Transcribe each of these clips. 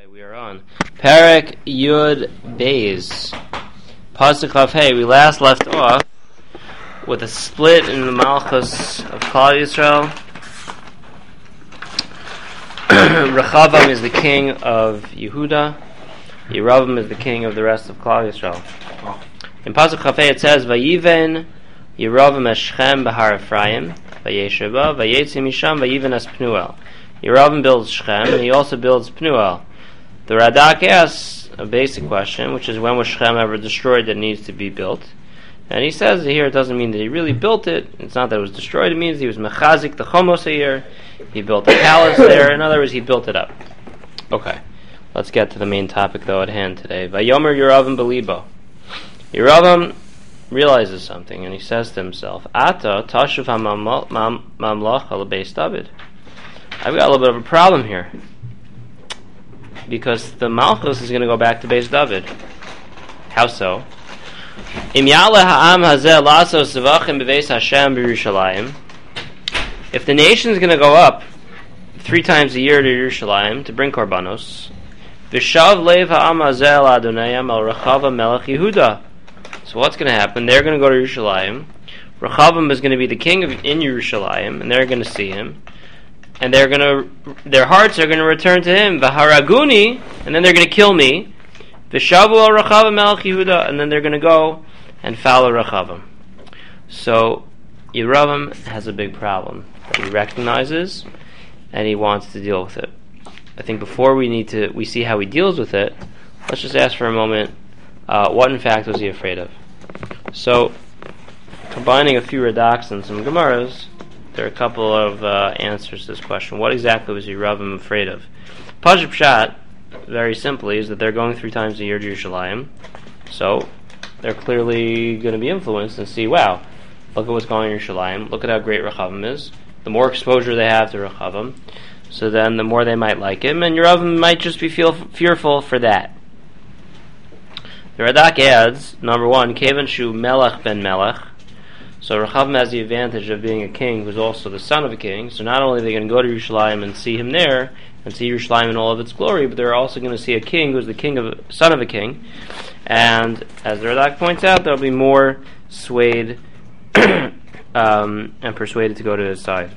We are on Perek Yud Beis Pasuk Chaf Hey. We last left off with a split in the Malchus of Klal Yisrael. Rechavam is the king of Yehuda. Yeravam is the king of the rest of Klal Yisrael. In Pasuk Chaf Hey it says, Vayiven Yeravam es Shechem b'Har Ephraim Vayesheba Vayetzi Misham Vayiven es Pnuel. Yeravam builds Shechem and he also builds Pnuel. The Radak asks a basic question, which is when was Shechem ever destroyed that needs to be built? And he says here it doesn't mean that he really built it. It's not that it was destroyed. It means he was mechazik the chomos here. He built a palace there. In other words, he built it up. Okay, let's get to the main topic though at hand today. Vayomer Yeravam belibo. Yeravam realizes something and he says to himself, Ata tashuv ha-mamlach al beis David. I've got a little bit of a problem here, because the Malchus is going to go back to Beis David. How so? Im ya'aleh ha'am hazeh lasos zevachim b'veis Hashem b'Yerushalayim. If the nation is going to go up 3 times a year to Yerushalayim to bring korbanos, v'shav leiv ha'am hazeh al Adonayim al Rechavam melech Yehuda. So what's going to happen? They're going to go to Yerushalayim. Rechavam is going to be the king in Yerushalayim, and they're going to see him. And their hearts are going to return to him. V'haraguni, and then they're going to kill me. V'shavu al Rechavam melech Yehuda, and then they're going to go and follow Rechavam. So Yeravam has a big problem that he recognizes, and he wants to deal with it. I think before we see how he deals with it, let's just ask for a moment, what in fact was he afraid of? So, combining a few Radaks and some Gemaras, there are a couple of answers to this question. What exactly was Yeravam afraid of? Pashup Pshat, very simply, is that they're going 3 times a year to Yerushalayim. So, they're clearly going to be influenced and see, wow, look at what's going on in Yerushalayim. Look at how great Rechavam is. The more exposure they have to Rechavam, so then the more they might like him, and Yeravam might just be fearful for that. The Radak adds, number 1, Kevan Shu Melech ben Melech. So Rechavam has the advantage of being a king who's also the son of a king. So not only are they going to go to Yerushalayim and see him there, and see Yerushalayim in all of its glory, but they're also going to see a king who's the son of a king. And as the Radak points out, they'll be more swayed and persuaded to go to his side.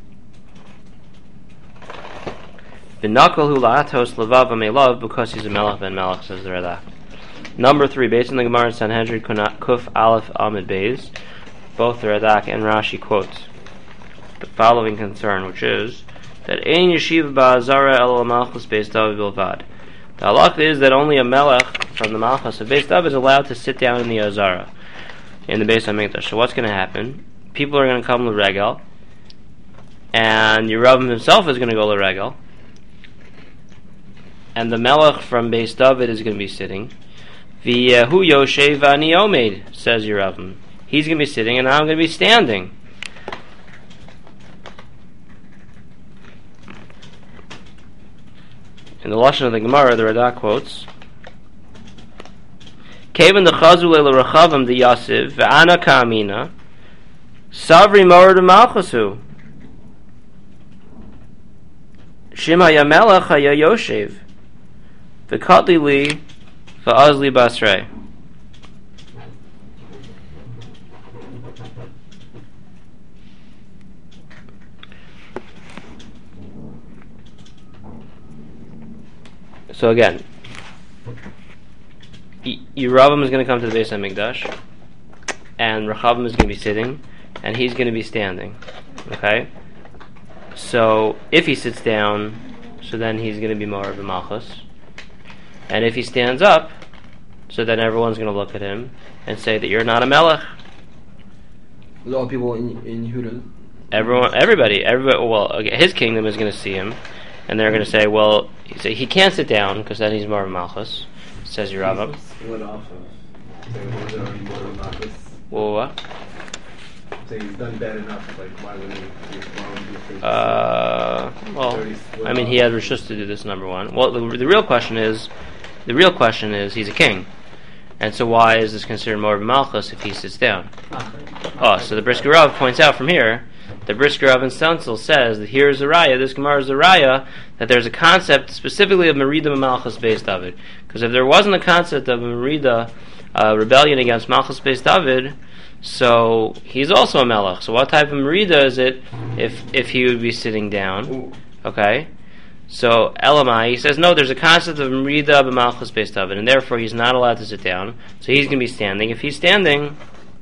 V'nakol hu la'atos levav amelav, because he's a melech ben melech, says the Radak. Number 3, based on the Gemara in Sanhedrin Kuf Aleph Amid Beis, both the Radak and Rashi quote the following concern, which is that Ein Yeshiva Ba'azara El Malchus Beis David Bilvad. The halakha is that only a melech from the Malchus of Beis David is allowed to sit down in the Azara, in the Beis HaMikdash. So what's going to happen? People are going to come l'regel, and Yeravam himself is going to go l'regel, and the melech from Beis David is going to be sitting. V'yehu Yoshev ani omed, says Yeravam. He's going to be sitting, and I'm going to be standing. In the Lashon of the Gemara, the Radak quotes, Kevan dechazu leila Rechavam de Yasiv ve'ana ka'amina savri mored malchusu shim haya melech haya Yoshev v'katli li v'azli basrei. So again, Yeravam is going to come to the Beis HaMikdash, and Rechavam is going to be sitting, and he's going to be standing. Okay? So, if he sits down, so then he's going to be more of a Malchus. And if he stands up, so then everyone's going to look at him and say that you're not a Melech. With all people in Yehuda? Everybody. Well, okay, his kingdom is going to see him, and they're going to say, well, he can't sit down because then he's more of a Malchus, says Yeravam. Split off of. So was already more of a Malchus. Well, what? So he's done bad enough. Like, why would he respond? Well, I mean, he had Rishus to do this. Number 1. Well, the real question is, he's a king, and so why is this considered more of a Malchus if he sits down? So the Brisker Rav points out from here the Brisker Rav and Stencil says that here is a raya, this Gemara is a raya, that there's a concept specifically of Merida Malchus Beis David. Because if there wasn't a concept of Merida rebellion against Malchus Beis David, so he's also a melech. So what type of Merida is it if he would be sitting down? Okay? So Elamai, he says, no, there's a concept of Merida b'Malchus Beis David, and therefore he's not allowed to sit down, so he's going to be standing. If he's standing...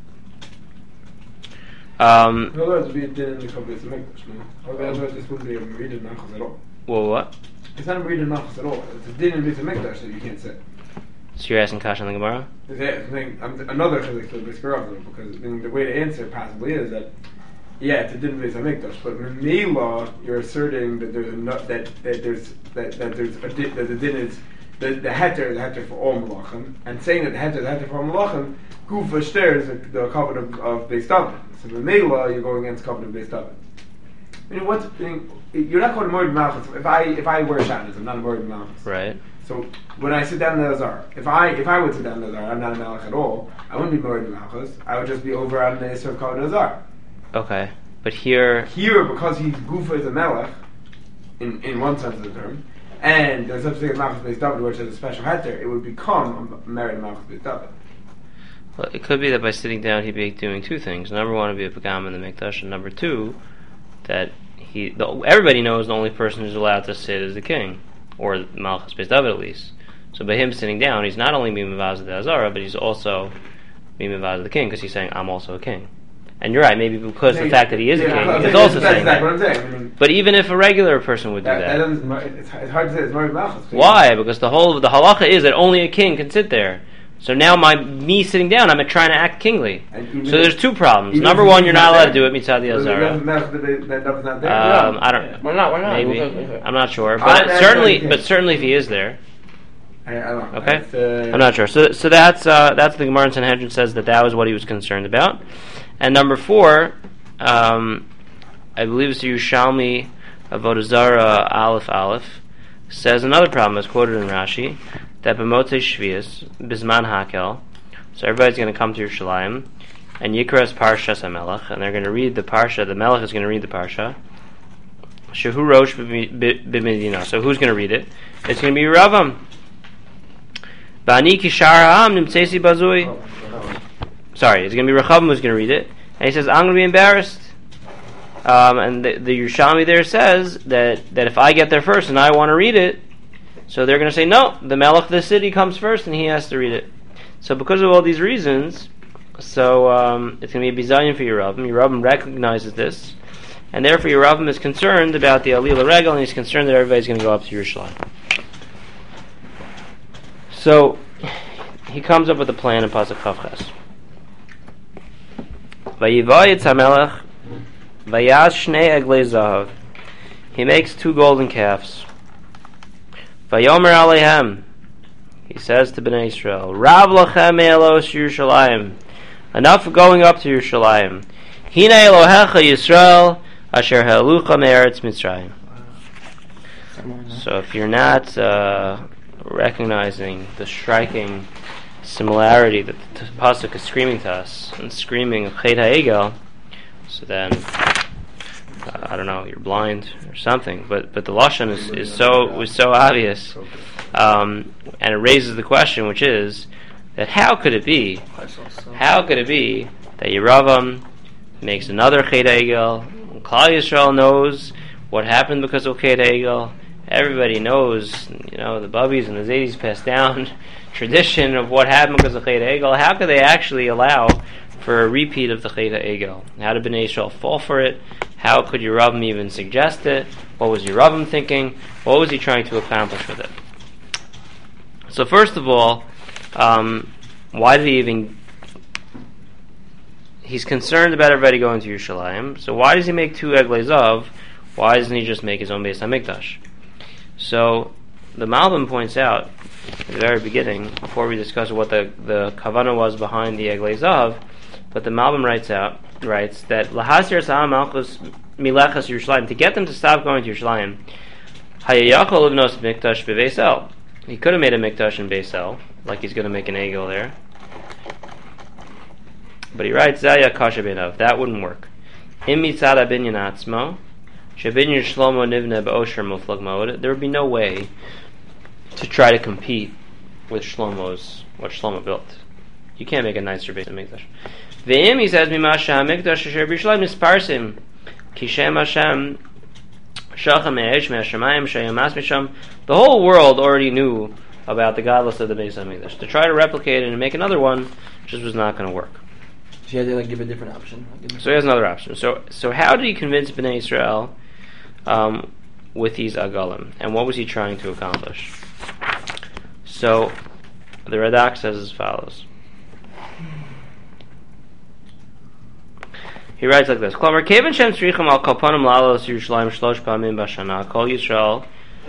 in other words, it would be a din in the Kabbalah Mikdash, no? Otherwise, this wouldn't be a Merida Malchus at all. Well, what? It's not a Merida Malchus at all. It's a din in the Mikdash that you can't sit. So you're asking Kasha on the Gemara? Another chilek to the Brisker Rav, because the way to answer possibly is that it's a din Beis Hamikdash, but in Mila you're asserting that there's a din is the heter is a heter for all malachim, and saying that the heter is a heter for all malachim, gufa shter is the covenant of Beis David. So in Mila you're going against covenant of Beis David. You're not called a Moed Malchus. If I wear shadows, I'm not a Moed Malchus. Right. So when I sit down in the Azar, if I would sit down in the Azar, I'm not a Malach at all. I wouldn't be Moed Malchus. I would just be over on the Isser of Kavod Azar. Okay, but here, because he's Gufa is a Melech, in one sense of the term, and there's such a thing as Malchus Beis David, which has a special heter, it would become a married Malchus Beis David. well, it could be that by sitting down he'd be doing two things. Number one, would be a pagam in the mikdash, and number two, that everybody knows the only person who's allowed to sit is the king, or Malchus Beis David at least. So by him sitting down, he's not only being mivaz the Azara, but he's also being mivaz the king, because he's saying, I'm also a king. And you're right, maybe because the fact that he is a king is also saying that. That's what I'm saying. But even if a regular person would do that, it's hard to say it's Moed Malchus. why? Because the whole of the halacha is that only a king can sit there. So now me sitting down, I'm trying to act kingly. So there's two problems. Number one, you're not allowed to do it mitzad the Azara. I don't. Why not? Maybe I'm not sure, but certainly if he is there. I don't know. Okay, I'm not sure. So that's the Gemara in Sanhedrin says that was what he was concerned about. And number 4, I believe it's the Yerushalmi Avodah Zarah Aleph says another problem is quoted in Rashi that b'motzei Shvius Bisman Hakel. So everybody's going to come to Yerushalayim and Yikras Parshas HaMelech, and they're going to read the Parsha. The Melech is going to read the Parsha. Shehu Rosh b'Medina. So who's going to read it? It's going to be Ravam. Ba'ani Kishar Ha'am Nimtzesi Bazui. Sorry, it's going to be Rechavam who's going to read it. And he says, I'm going to be embarrassed. And the Yerushalmi there says that if I get there first and I want to read it, so they're going to say, no, the Melech of the city comes first and he has to read it. So because of all these reasons, so it's going to be a bizayon for Yeravam. Yeravam recognizes this, and therefore Yeravam is concerned about the Alila Regel, and he's concerned that everybody's going to go up to Yerushalayim. So he comes up with a plan in Pasuk Chavches. Vayivayitz HaMelech Vayaz Shnei Eglei Zahav. He makes 2 golden calves. Vayomer Alehem. He says to Bnei Yisrael, Rav lachem me'elos Yerushalayim. Enough going up to Yerushalayim. Hine Elohecha Yisrael asher ha'elucha me'eretz Mitzrayim. So if you're not recognizing the striking similarity that the pasuk is screaming to us and screaming of Chet HaEgel, so then I don't know, you're blind or something. But the lashon was so obvious, and it raises the question, which is that how could it be that Yeravam makes another Chet HaEgel? Klal Yisrael knows what happened because of Chet HaEgel. Everybody knows, the Bubbies and the Zaydis passed down tradition of what happened because of Chet HaEgel. How could they actually allow for a repeat of the Chet HaEgel? How did Bnei Yisrael fall for it? How could Yeravam even suggest it? What was Yeravam thinking? What was he trying to accomplish with it? So first of all, why did he even... He's concerned about everybody going to Yerushalayim, so why does he make 2 Eglei Zav? Why doesn't he just make his own Beis HaMikdash? So the Malbim points out at the very beginning, before we discuss what the kavanah was behind the Eglei Zav, but the Malbim writes that Lahasir Sa'am Malchus Milechas Yerushalayim, to get them to stop going to Yerushalayim, Hayayachol Livnos Mikdash Beis El. He could have made a Mikdash in Beis El, like he's going to make an Egel there. But he writes Zaya Kasha Beinav. That wouldn't work. Im mitzad habinyan atzmo, shebinyan Shlomo nivne be'osher muflag mod. There would be no way to try to compete with what Shlomo built. You can't make a nicer Beis Hamikdash. Ve'im, he says, Mimasha Hamikdash asher b'Yerushalayim nisparsim, ki Shem Hashem shachem me'esh me'ashamayim sheyamas misham. The whole world already knew about the godless of the Beis Hamikdash. To try to replicate it and make another one just was not going to work. So you had to like give a different option. So he has another option. So how did he convince Bnei Israel with these agalim, and what was he trying to accomplish? So the Radak says as follows. He writes like this: Klamer kevan shem tzrichim al kalpanim lalos Yerushalayim shlosh pamim b'shana kol Yisrael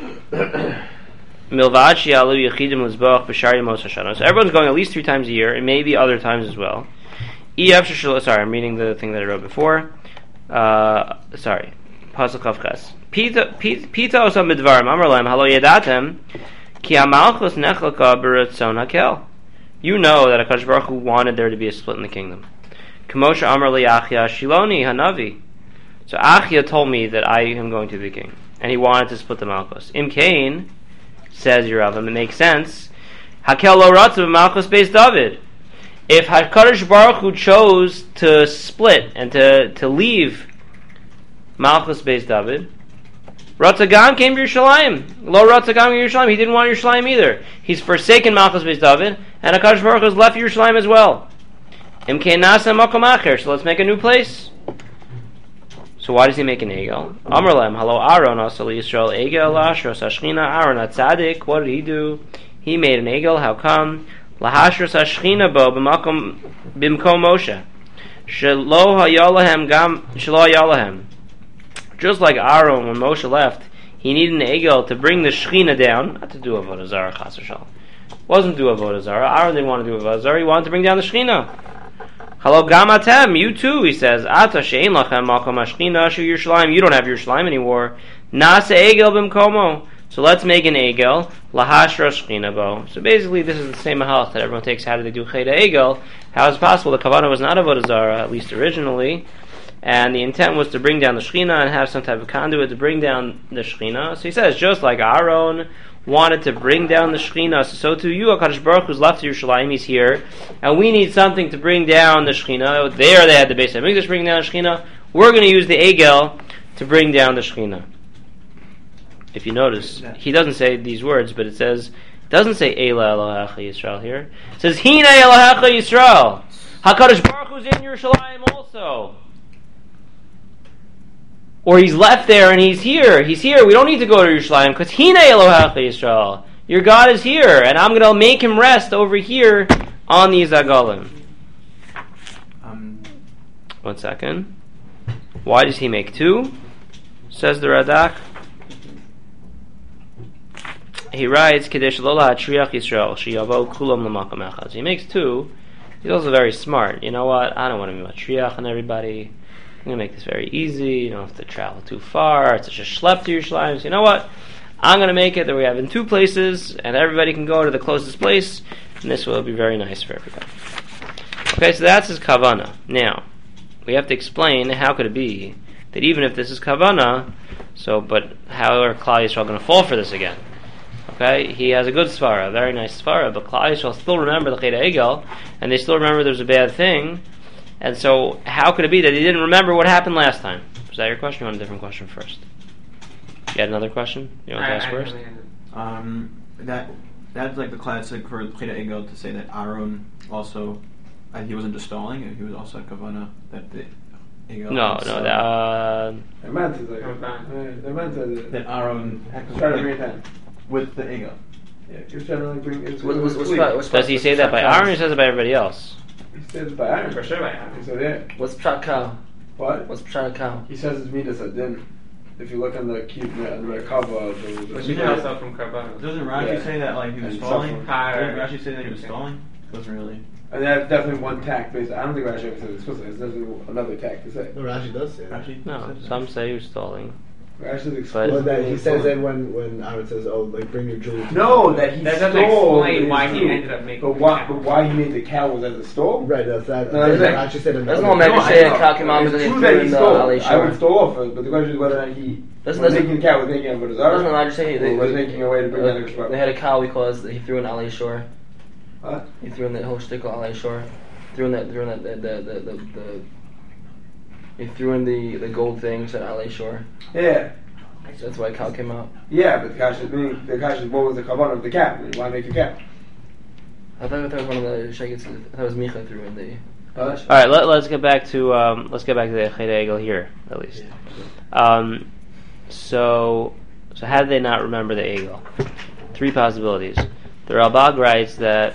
milvad she'alu yechidim l'zboach b'shar yemos hashana. So everyone's going at least 3 times a year, and maybe other times as well. Sorry, I'm reading the thing that I wrote before. Sorry. Pasuk Chav Ches. Pita osam midvarim amar lahem halo yadatem ki hamalchus nechlaka b'ratzon hakel. You know that HaKadosh Baruch Hu wanted there to be a split in the kingdom. K'moshe amar li Achia Shiloni hanavi. So Achia told me that I am going to be king, and he wanted to split the malchus. Im Kain, says Yeravam, it makes sense. Hakel lo ratzu b'malchus beis David. If HaKadosh Baruch Hu chose to split and to leave Malchus Beis David, Ratzagam came to Yerushalayim. Lo Ratzagam Yerushalayim. He didn't want Yerushalayim either. He's forsaken Malchus Beis David, and HaKadosh Baruch Hu has left Yerushalayim as well. Imkein nasa makom acher. So let's make a new place. So why does he make an egel? Amar lem halo Aaron asali Yisrael egel lashros hashchina. Aaron atzadik. What did he do? He made an egel. How come? Lahashros hashchina bo b'makom bimkom Moshe. Shelo hayalahem gam shelo hayalahem. Just like Aaron, when Moshe left, he needed an egel to bring the Shechina down, not to do Avodah Zarah, Chas v'Shalom. Wasn't do Avodah Zarah. Aaron didn't want to do Avodah Zarah. He wanted to bring down the Shechina. Hello, Gam Atem, you too, he says. Ata she'ein lachem makom hashchina shu Yerushalayim. You don't have Yerushalayim anymore. Nasa egel b'mkomo. So let's make an egel. Lahashra Shechina bo. So basically, this is the same halach that everyone takes. How do they do Cheda egel? How is it possible? The kavanah was not Avodah Zarah, at least originally. And the intent was to bring down the Shechina and have some type of conduit to bring down the Shechina. So he says, just like Aaron wanted to bring down the Shechina, so too you, HaKadosh Baruch Hu, who's left to Yerushalayim, he's here, and we need something to bring down the Shechina. There they had the Beis Hamikdash bring down the Shechina. We're going to use the Egel to bring down the Shechina. If you notice, he doesn't say these words, but it doesn't say Eila Elohecha Yisrael here. It says, Hina Elohecha Yisrael. HaKadosh Baruch Hu's in Yerushalayim also. Or he's left there and he's here. He's here. We don't need to go to Yerushalayim because Hina Elohecha Yisrael. Your God is here, and I'm going to make him rest over here on these agalim. 1 second. Why does he make 2? Says the Radak. He writes, Kedesh lo lahatriach Yisrael sheyavo kulam l'makom echad. So he makes 2. He's also very smart. You know what? I don't want to be matriach on everybody. I'm going to make this very easy. You don't have to travel too far. It's such a schlep to Yerushalayim. So you know what? I'm going to make it that we have in 2 places, and everybody can go to the closest place, and this will be very nice for everybody. Okay, so that's his kavanah. Now, we have to explain how could it be that even if this is kavanah, but how are Klal Yisrael going to fall for this again? Okay, he has a good svara, a very nice svara, but Klal Yisrael still remember the Cheda Egel, and they still remember there's a bad thing. And so, how could it be that he didn't remember what happened last time? Was that your question? You want a different question first? You had another question? You want to ask first? That's like the classic for Cheda Egel to say that Aaron also, he wasn't just stalling, he was also a kavanah that the Egel. That Aaron with the Egel. Yeah, he was trying to bring it. Does he say that by Aaron or says it by everybody else? He says it by Aaron. For sure by Aaron. He said, yeah. What's Pshat Kal? What? What's Pshat Kal? He says it's Midas Adin. If you look on the cover, but you know also from Karbanos. Doesn't Rashi say that like he was stalling? Didn't Rashi say that he was stalling? Doesn't really. And that's definitely one tack. Based, I don't think Rashi ever said it's supposed to. There's definitely another tack to say. No, Rashi does say that. No, some say he was stalling. Actually, But- Well, that he says that when Aaron says, "Oh, like bring your jewelry." to no, me." that he That doesn't stole. explain his why he jewelry. ended up making But the why? cow. But why he made the cow was as a stole? Right, that's that. No, That's that's actually said Doesn't another. all Medrash No, say I know. that Kal Kimam is It's in true that he the stole. Alei I would Shor? stole off it, but the question is whether or not he Doesn't was that- making the cow was making it with his Doesn't arm. Medrash say Or was making a way to bring down the they Shmuel? had a cow because he threw in Alei Shor. What? He threw in the whole shtickle Alei Shor. Threw in the he threw in the gold things at Alei Shor. Yeah, That's why Kal came out. yeah, but the kasha is what was the kavanah of the cow? Why make a cow? I thought it was one of the shagets. I thought it was Micha threw in the. Huh? All right, let's get back to the Cheder Egel here at least. So how did they not remember the Egel? Three possibilities. The Ralbag writes that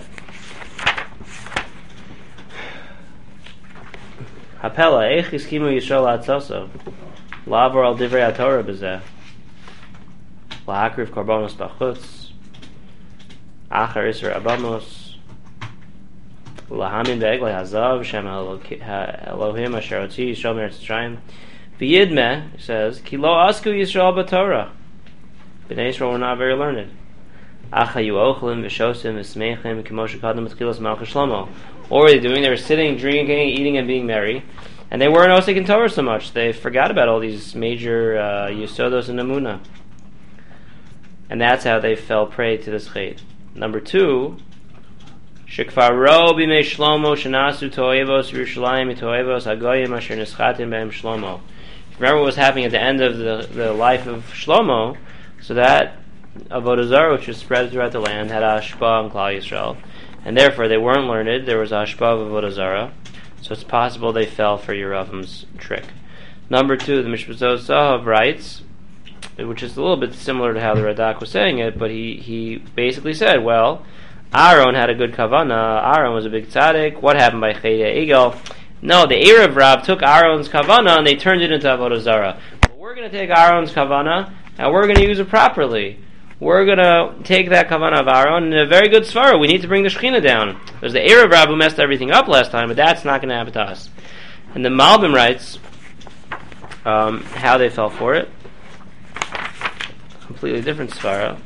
Hapela Eich Yiskimu Yisrael Atzoso Lavor Al Divrei HaTorah B'zeh Lahakriv Korbanos B'chutz Achar Isra Abamos Lahamin Be'eglei Hazav Shem Elohim Asher Otzi Yisrael Meretz Mitzrayim V'yidmeh, he says, Ki lo asku Yisrael b'Torah. B'nai Yisrael were not very learned. Achayu ochlim v'shosim v'smeichim k'mo shekadam v'tchilas Malchus Shlomo. What were they doing? They were sitting, drinking, eating, and being merry. And they weren't osik in Torah so much. They forgot about all these major Yisodos and Amunah. And that's how they fell prey to this chait. Number two, Shekfaro b'mei Shlomo shenasu to'evos Yerushalayim to'evos hagoyim asher nischatim b'hem Shlomo. Remember what was happening at the end of the life of Shlomo, so that Avodah Zarah, which was spread throughout the land, had Ashpa on Klal Yisrael, and therefore they weren't learned. There was Ashpa of Avodah Zarah, so it's possible they fell for Yeravim's trick. Number two, the Mishpazot Zahav writes, which is a little bit similar to how the Radak was saying it, but he basically said, well, Aaron had a good kavanah. Aaron was a big tzaddik. What happened by Chedei Egel? No, the Erev Rab took Aaron's kavanah and they turned it into Avodah Zarah. But we're going to take Aaron's kavanah and we're going to use it properly. We're going to take that kavanah of Aaron in a very good svara. We need to bring the Shekhinah down. There's the Erev Rab who messed everything up last time, but that's not going to happen to us. And the Malbim writes how they fell for it. Completely different svara.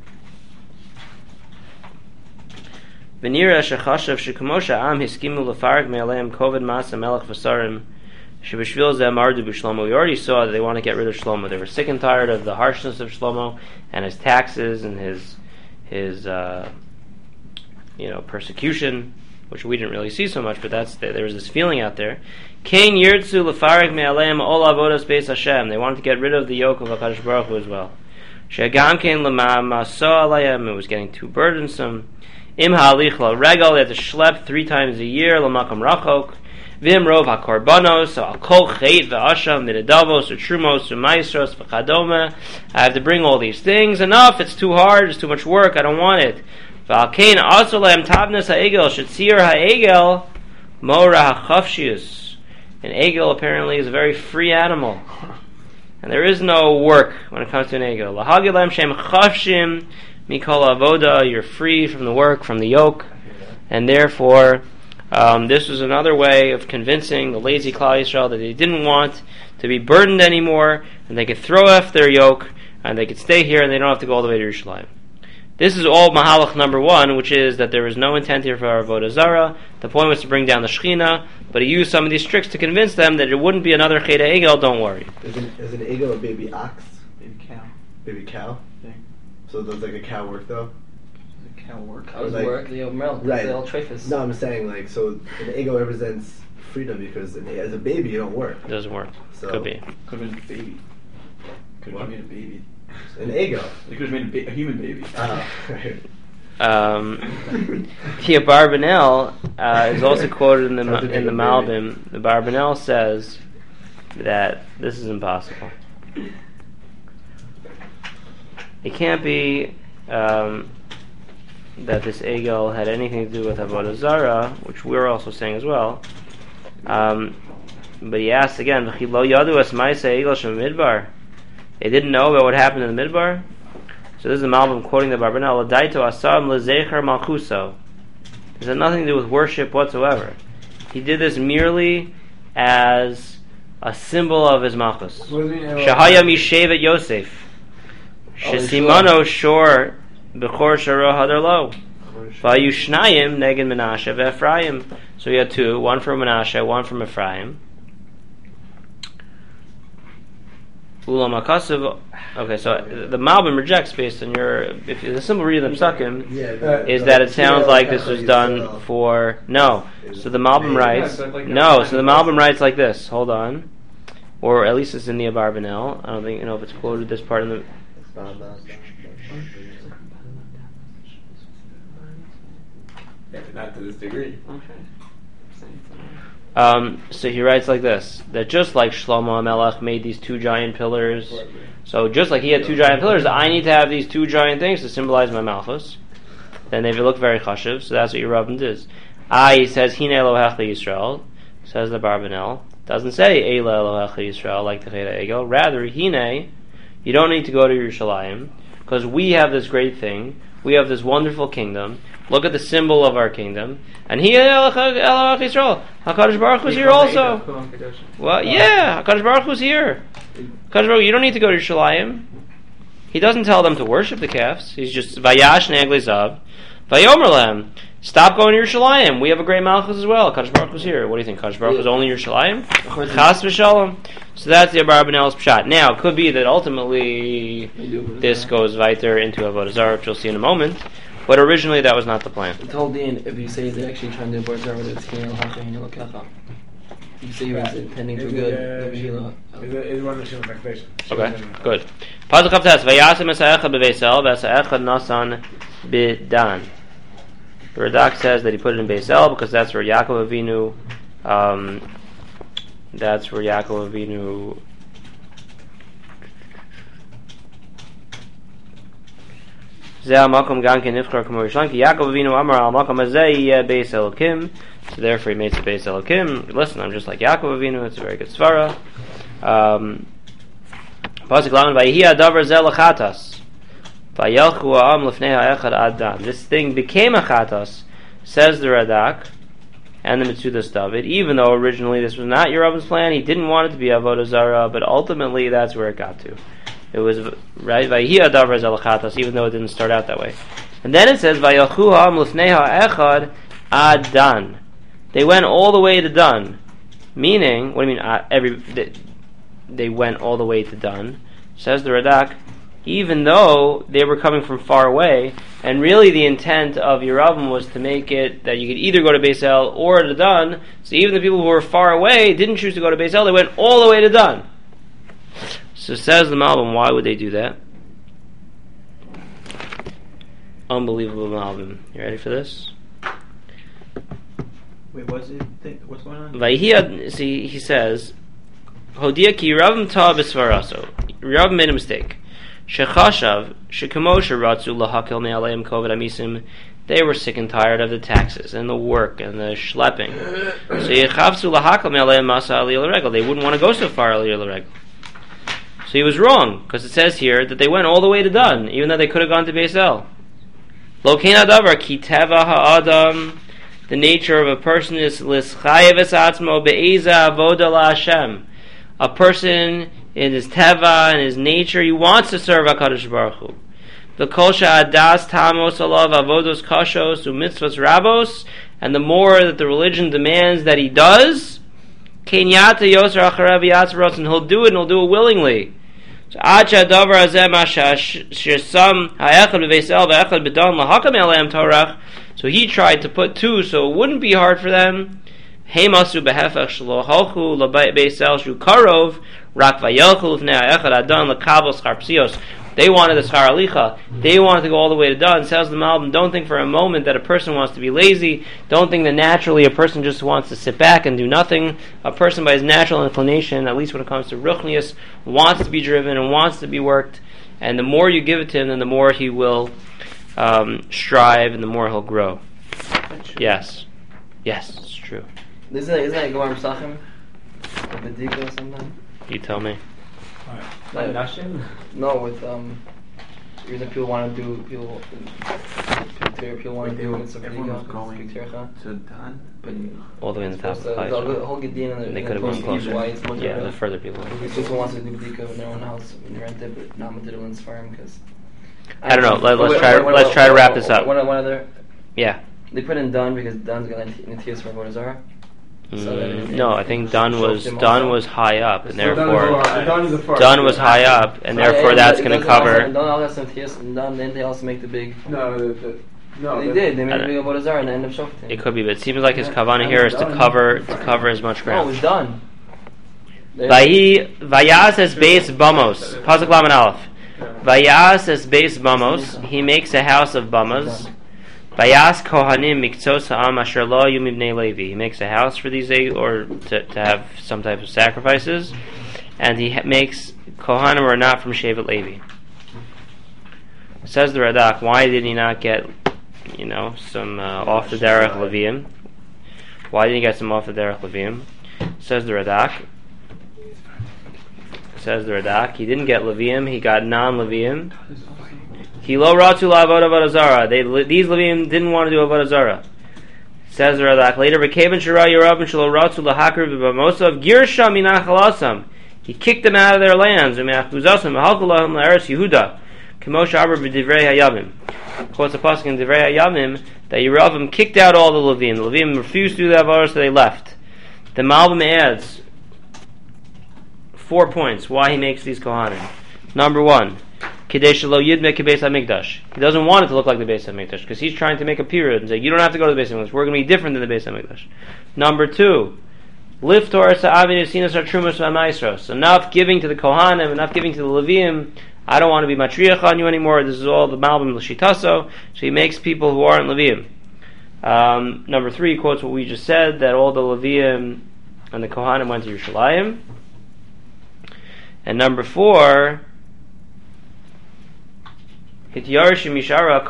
V'nira shechashav shekmosha am hiskimu lefarg me'aleim kovid masa melech v'sarim shebishvil zeh mardu b'Shlomo. We already saw that they want to get rid of Shlomo. They were sick and tired of the harshness of Shlomo and his taxes and his persecution, which we didn't really see so much, but there was this feeling out there. Kain yirtzu lefarg me'aleim ol avodas beis Hashem. They wanted to get rid of the yoke of HaKadosh Baruch Hu as well. Shegam kein l'ma'aso alayim. It was getting too burdensome. Im ha'alich la'regel, they had to schlep 3 times a year, l'makam rachok. Vim rov ha'korbanos, so al kol chait v'asham, v'nedavos, v'trumos, v'maestros, v'chadome. I have to bring all these things. Enough, it's too hard, it's too much work, I don't want it. V'al kein also le'em tabnes ha'egel, shetzir ha'egel, mora ha'chavshius. An egel apparently is a very free animal. And there is no work when it comes to an egel. L'hagilem shem chavshim, Mikol avoda, you're free from the work, from the yoke, and therefore this was another way of convincing the lazy Klal Yisrael that they didn't want to be burdened anymore, and they could throw off their yoke, and they could stay here, and they don't have to go all the way to Yerushalayim. This is all Mahalach number 1, which is that there was no intent here for Avodah Zarah. The point was to bring down the Shekhinah, but he used some of these tricks to convince them that it wouldn't be another Chedei Egel, don't worry. Is an eagle a baby ox? Baby cow. Baby cow? Yeah. So does like a cow work though? Does a cow work? How does Like- it work? The milk, Right. the trephis. No, I'm saying like so an eagle represents freedom because as a baby you don't work. It doesn't work. So Could be. Could have been a baby. Could What? have made a baby. an eagle. They could have made a human baby. Tia Barbanel is also quoted in the Sounds like a baby. Malbim. The Barbanel says that this is impossible. It can't be that this Egel had anything to do with Avodah Zarah, which we're also saying as well. But he asks again, "V'chi lo yadu es ma'aseh Egel shem midbar." They didn't know about what happened in the Midbar. So this is the Malbim quoting the Barbanel. L'daito asam lezecher malchuso. This had nothing to do with worship whatsoever. He did this merely as a symbol of his malchus. What does it mean? Shahaya mishevet Yosef. Shesimano shor bechor shara hadar lo. Vayushnayim neged Menashe ve'Ephraim. So he had two, one from Menashe, one from Ephraim. Ulam HaKasav. Okay, so the Malbim rejects based on your. If the simple reading of the Psukim is that it sounds like this was done for no. So the Malbim writes no. So the Malbim writes like this. Hold on, or at least it's in the Abarbanel. I don't think if it's quoted this part in the. Not to this degree. So he writes like this: that just like Shlomo HaMelech made these two giant pillars, so just like he had two giant pillars, I need to have these two giant things to symbolize my malchus. Then they look very chashuv, so that's what Yerubim does. He says Hine Elohecha Yisrael, says the Barbanel. Doesn't say Eila Elohecha Yisrael like the Cheda Egel. Rather, Hine, you don't need to go to Yerushalayim because we have this great thing. We have this wonderful kingdom. Look at the symbol of our kingdom. And he Elohecha Yisrael. HaKadosh Baruch was here also. Well, yeah, HaKadosh Baruch was here. HaKadosh Baruch, you don't need to go to Yerushalayim. He doesn't tell them to worship the calves. He's just Vayash Neglezav. Vayomer Lehem. Stop going to Yerushalayim. We have a great Malchus as well. HaKadosh Baruch was here. What do you think? HaKadosh Baruch was only Yerushalayim? Chas v'shalom. So that's the Abarbanel's pshat. Now, it could be that ultimately this goes weiter into Avodah Zarah, which you'll see in a moment. But originally, that was not the plan. The whole din, if you say they're actually trying to avoid Zarah, it's Hinel Hacha, Hinel Kacha. You say he was intending for good. Is one of the Shimon expectation. Okay, good. Pasuk Chavtes, Vayasem Esa'echa b'Beisel, V'Esa'echa Nasan b'Dan. The Radak says that he put it in Beisel because that's where Yaakov Avinu, Yaakov Avinu Amar al Makom Hazeh Yeh Beis Elokim. So therefore he makes it Beis Elokim. Listen, I'm just like Yaakov Avinu. It's a very good svara. Pasuk Lamed Vayihi Adavar Zeh Lachatas. Vayelchu Ha'am Lefnei Ha'echad Ad. This thing became a chatas, says the Radak and the Metzudas David. Even though originally this was not Yerubim's plan, he didn't want it to be Avodah Zarah, but ultimately that's where it got to. It was right Vayihi Adavar Zeh Lachatas, even though it didn't start out that way. And then it says Vayelchu Ha'am Lefnei Ha'echad Ad Dan. They went all the way to Dan. Meaning, what do you mean? They went all the way to Dan. Says the Radak, even though they were coming from far away, and really the intent of Yerubim was to make it that you could either go to Beis El or to Dan. So even the people who were far away didn't choose to go to Beis El; they went all the way to Dan. So says the Malbim, why would they do that? Unbelievable Malbim. You ready for this? Wait, what's going on? See, he says, Hodia ki Yerubim ta b'svaraso. Yerubim made a mistake. Shechashav shekamo sheratzu lahakel me'aleim koved amisim. They were sick and tired of the taxes and the work and the schlepping. So yechavzu lahakel me'aleim masa aliyah l'regel. They wouldn't want to go so far aliyah l'regel. So he was wrong because it says here that they went all the way to Dan, even though they could have gone to Beis El. Lo kein adavar ki teva ha'adam. The nature of a person is lischayev es atzmo be'eza avoda la'Hashem. A person in his teva and his nature, he wants to serve HaKadosh Baruch Hu. The kosha adas tamos alav avodos kashos umitzvos rabos, and the more that the religion demands that he does, kenyata yoser acharev yatzros, and he'll do it, and he'll do it willingly. So acha davar hazeh masha shesam ha'echad b'Beis El v'echad b'dan lahakam eleim torach. So he tried to put two, so it wouldn't be hard for them. Heimasu behefech shelo halchu l'Beis El shu karov rak vayelchu l'fnei ha'echad adan l'kabel schar psios. They wanted the schar alicha. They wanted to go all the way to Dan. Says the Malbim, don't think for a moment that a person wants to be lazy. Don't think that naturally a person just wants to sit back and do nothing. A person by his natural inclination, at least when it comes to ruchnius, wants to be driven and wants to be worked. And the more you give it to him, then the more he will strive and the more he'll grow. Yes, it's true. Isn't that Gemara Pesachim? Bedika or something? You tell me. Like, no, with The reason people want to do people want to do it. Everyone was going to Dan, but all the way in the top of the the Chayshon. whole Gedin and They could have gone closer. Why it's much Yeah, better. the further people. People wants to do Bdika in their own house when they rent it, but not Material's farm because. I don't know. Let's try to wrap this up. One other. Yeah. They put in Dun because Dun's got Nitias for Avodah Zarah. No, I think Dun was high up, and therefore Dun was high up, and therefore that's going to cover. Dun all has some Nitias, and Dun then they also make the big. No, They did. They made the big Avodah Zarah and the end of Shoftim. It could be, but it seems like his kavanah here is to cover as much Oh, it ground. was done. Vayas es beis bamos. Pasuk Lamed Aleph. Vayas es beis bamos. He makes a house of bamas. Vayas kohanim miktzos ha'am asher lo yum ibnei Levi. He makes a house for these, or to have some type of sacrifices, and he makes kohanim who are not from Shevet Levi. Says the Radak, why did he not get, some off the derech Leviim? Why didn't he get some off the derech Leviim? Says the Radak, he didn't get Leviim, he got non-Leviim. Ki lo ratu la'avod avodah zarah. These Leviim didn't want to do avodah zarah. Says the Radak later, v'keven shara yerabim shelo ratu lahakriv b'bamosav girsha minachalasam. He kicked them out of their lands. V'me'achuzasam v'halku lahum la'eretz Yehuda. K'moshe Amar b'divrei hayavim. Quotes a pasuk in divrei hayavim that Yeravim kicked out all the Leviim. The Leviim refused to do the avodah, so they left. The Malbim adds 4 points why he makes these kohanim. Number 1, Kadesh lo yidme kebeis hamikdash. He doesn't want it to look like the Beis Hamikdash because he's trying to make a period and say you don't have to go to the Beis Hamikdash. We're going to be different than the Beis Hamikdash. Number 2, lift Torah sa'avin sinas hatrumas v'amaisros. Enough giving to the kohanim, enough giving to the Leviim. I don't want to be matriach on you anymore. This is all the Malbim l'shitaso. So he makes people who aren't Leviim. Number 3 quotes what we just said, that all the Leviim and the kohanim went to Yerushalayim. And number 4, if they had chashav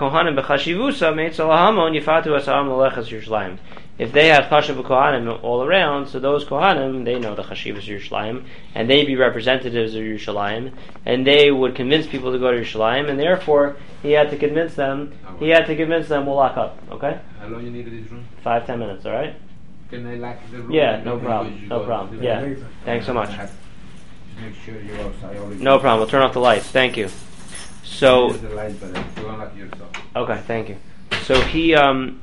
kohanim all around, so those kohanim, they know the chashivas of Yerushalayim, and they'd be representatives of Yerushalayim, and they would convince people to go to Yerushalayim, and therefore he had to convince them. We'll lock up. Okay. How long you need this room? 5-10 minutes. All right. Can I lock the room? Yeah, no problem. Yeah. Thanks so much. Make sure you're outside. No problem. We'll turn off the lights. Thank you. So. Use the light, but you unlock yourself. Okay, thank you. So he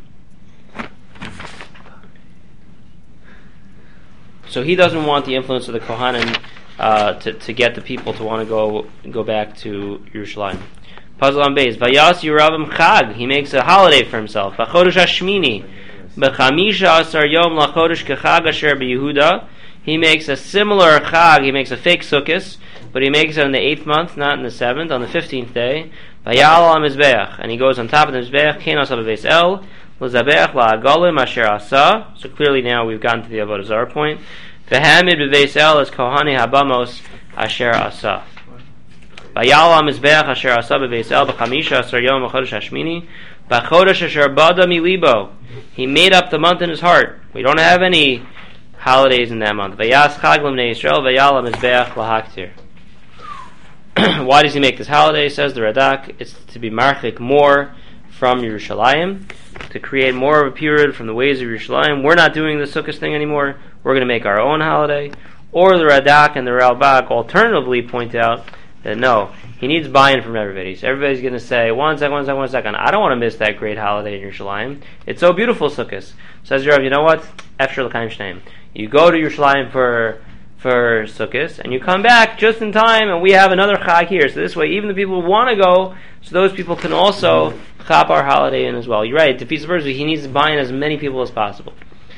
doesn't want the influence of the Kohanim to get the people to want to go back to Yerushalayim. Puzzle on base. Vayas Yeravim Chag. He makes a holiday for himself. B'chodesh Hashmini. B'chamisha asar yom lachodesh kechag asher b'Yehuda. He makes a similar chag. He makes a fake sukkos, but he makes it on the 8th month, not in the 7th, on the 15th day. Vayal al mizbeach, and he goes on top of the mizbeach. Kenos al beis el l'zabeach la'agolim asher asa. So clearly now we've gotten to the avodah zarah point. V'hamid beis el es kohani habamos asher asa. Vayal al mizbeach asher asa beis el b'chamisha asar yom b'chodesh hashmini b'chodesh asher bada milibo. He made up the month in his heart. We don't have any holidays in that month. Vayas chag l'bnei Yisrael vayal al mizbeach lahaktir. Why does he make this holiday? Says the Radak, it's to be marchik more from Yerushalayim, to create more of a period from the ways of Yerushalayim. We're not doing the Sukkot thing anymore. We're going to make our own holiday. Or the Radak and the Ralbag alternatively point out that no, he needs buy-in from everybody. So everybody's going to say, one second. I don't want to miss that great holiday in Yerushalayim. It's so beautiful, Sukkot. Says Rav, you know what? After L'chaim Shneim. You go to Yerushalayim for Sukkot, and you come back just in time, and we have another chag here. So this way, even the people who want to go, so those people can also chap our holiday in as well. You're right. To feast the birds, he needs to buy in as many people as possible.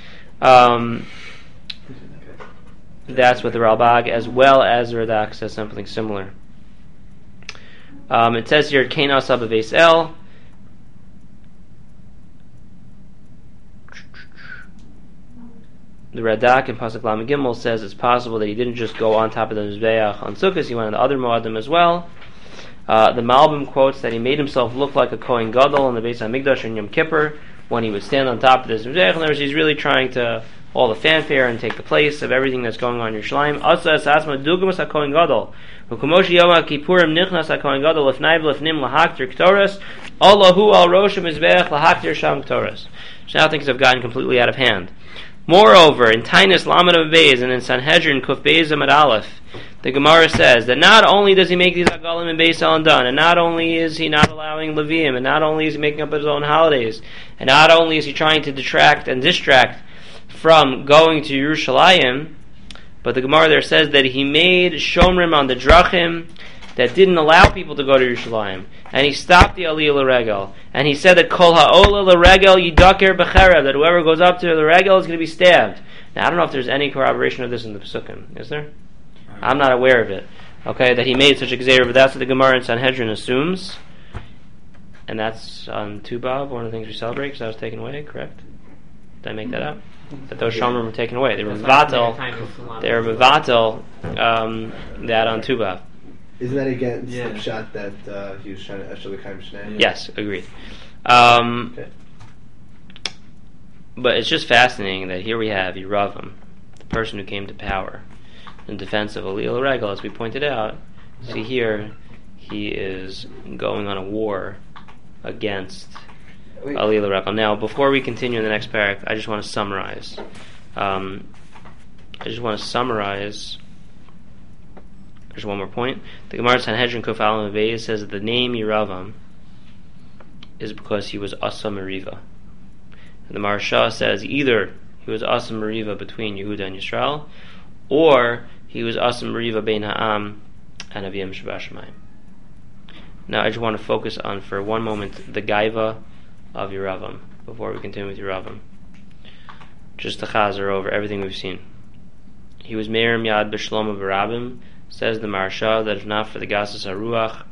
That's what the Ralbag, as well as the Radak, says something similar. It says here, Kenos al beis el. The Radak in Pasuk Lamed Gimel says it's possible that he didn't just go on top of the Mizbeach on Sukkot, he went on the other Moadim as well. The Malbim quotes that he made himself look like a Kohen Gadol in the Beis HaMikdash in Yom Kippur when he would stand on top of this Mizbeach. In other words, he's really trying to all the fanfare and take the place of everything that's going on in Yerushalayim. Asa es asma dugumas HaKohen Gadol. V'kumoshi Yom HaKippurim nichnas HaKohen Gadol lefnai v'lefnim lahaktir k'toras. Allahu al rosh HaMizbeach lahaktir sham k'toras. So now things have gotten completely out of hand. Moreover, in Tainus Lamed of Beis and in Sanhedrin Kuf Beis Amud Aleph, the Gemara says that not only does he make these Agalim and Beis El done, and not only is he not allowing Levium, and not only is he making up his own holidays, and not only is he trying to detract and distract from going to Yerushalayim, but the Gemara there says that he made Shomrim on the Drachim that didn't allow people to go to Yerushalayim, and he stopped the Aliyah L'Regel, and he said that Kol Ha'ola L'Regel Yidaker B'Cherev, that whoever goes up to the Regel is going to be stabbed. Now, I don't know if there's any corroboration of this in the Pesukim. Is there? I'm not aware of it. Okay, that he made such a gzeira, but that's what the Gemara in Sanhedrin assumes, and that's on Tubav, one of the things we celebrate, because that was taken away, correct? Did I make that up? That those Shomrim were taken away. They were Mevatel. That on Tubav. Isn't that against the shot that he was trying to Eshel L'Chaim Shnei? Yes, agreed. Okay. But it's just fascinating that here we have Yeravam, the person who came to power in defense of Aliyah L'Regel, as we pointed out. See here, he is going on a war against Aliyah L'Regel. Now, before we continue in the next parak, I just want to summarize. There's one more point. The Gemara Sanhedrin Kuf Aleph Beis says that the name Yeravam is because he was Asa Meriva. And the Maharsha says either he was Asa Meriva between Yehuda and Yisrael, or he was Asa Meriva Bein Ha'am and Aviyam Shabashamayim. Now I just want to focus on for one moment the Gaiva of Yeravam before we continue with Yeravam. Just to chazer over everything we've seen. He was Meir Miyad B'Shlomo B'Rabim. Says the Maharsha that if not for the Gasas HaRuach,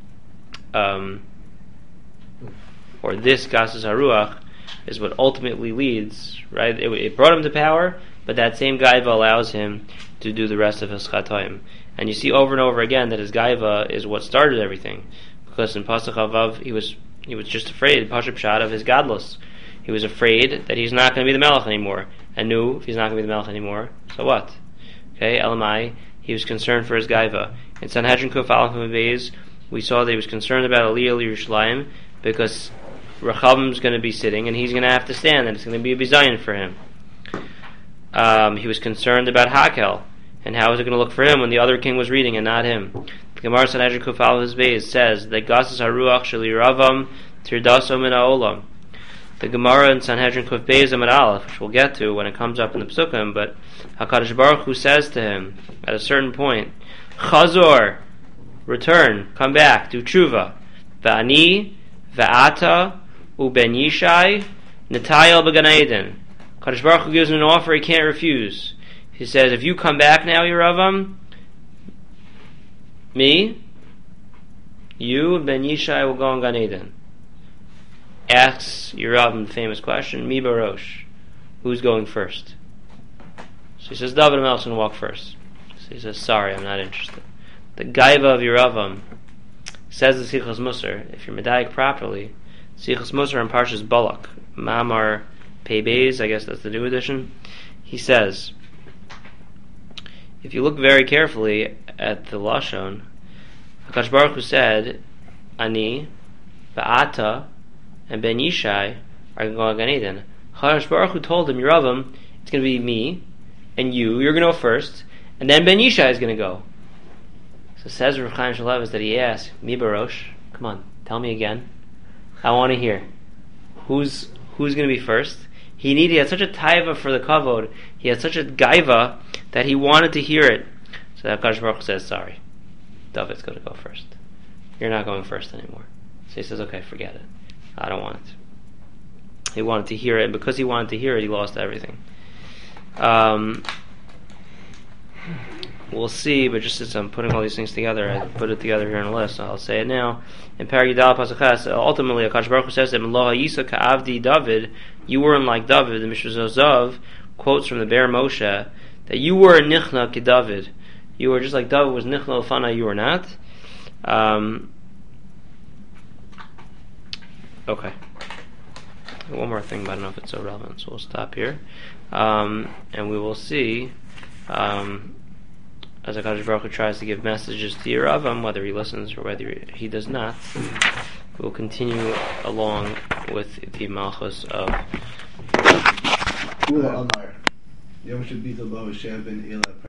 or this Gasas HaRuach, is what ultimately leads, right? It brought him to power, but that same Gaiva allows him to do the rest of his Chatoim. And you see over and over again that his Gaiva is what started everything. Because in Pasach Avav, he was just afraid, Pashup Pshat, of his Gadlus. He was afraid that he's not going to be the Melech anymore. And knew if he's not going to be the Melech anymore, so what? Okay, Elamai, he was concerned for his Gaiva. In Sanhedrin Kuf Aleph Beis, we saw that he was concerned about Aliyah Yerushalayim because Rechavim's going to be sitting and he's going to have to stand, and it's going to be a bizayon for him. He was concerned about Hakel and how was it going to look for him when the other king was reading and not him. The Gemara Sanhedrin Kuf Aleph Beis says that Gasas HaRuach Shel Yeravam Tirdaso Min HaOlam. The Gemara in Sanhedrin Kuf Beis Amud Aleph, which we'll get to when it comes up in the Pesukim, but HaKadosh Baruch Hu says to him at a certain point, Chazor, return, come back, do tshuva. Va'ani, va'ata, u'ben Yishai, Netayel b'Gan Eden. HaKadosh Baruch Hu gives him an offer he can't refuse. He says, if you come back now, Yeravam, me, you, and Ben Yishai will go in Gan Eden. Asks Yeravam the famous question, Mi Barosh, who's going first? So he says, David Melch will walk first. So he says, sorry, I'm not interested. The Gaiva of Yeravam says the Sichos Musar, if you're Medayik properly, Sichos Musar in Parshas Balak, Mamar Pei Beis, I guess that's the new edition, he says, if you look very carefully at the Lashon, HaKadosh Baruch Hu said, Ani, Ba'ata, and Ben Yishai are going to go to Gan Eden. HaKadosh Baruch Hu told him, Yeravam, it's going to be me, and you're going to go first, and then Ben Yishai is going to go. So says Rav Chaim Shalev that he asked, Mi Barosh, come on, tell me again. I want to hear. Who's going to be first? He had such a taiva for the kavod, he had such a gaiva that he wanted to hear it. So that HaKadosh Baruch Hu says, sorry, David's going to go first. You're not going first anymore. So he says, okay, forget it. I don't want it. He wanted to hear it, and because he wanted to hear it, he lost everything. We'll see, but just as I'm putting all these things together, I put it together here in a list, so I'll say it now. In Parag Yidal Pasachas, ultimately, HaKadosh Baruch Hu says that Meloha Yisa Ka'avdi David, you weren't like David. The Mishra Zozav quotes from the Be'er Moshe that you were a Nichna Ke David. You were just like David was Nichna Lefana, you were not. Okay. One more thing, but I don't know if it's so relevant, so we'll stop here. And we will see, as HaKadosh Baruch Hu tries to give messages to Yeravam, whether he listens or whether he does not, we'll continue along with the Malchus of Ula Amar. Yom should be the low Hashem ben Eli.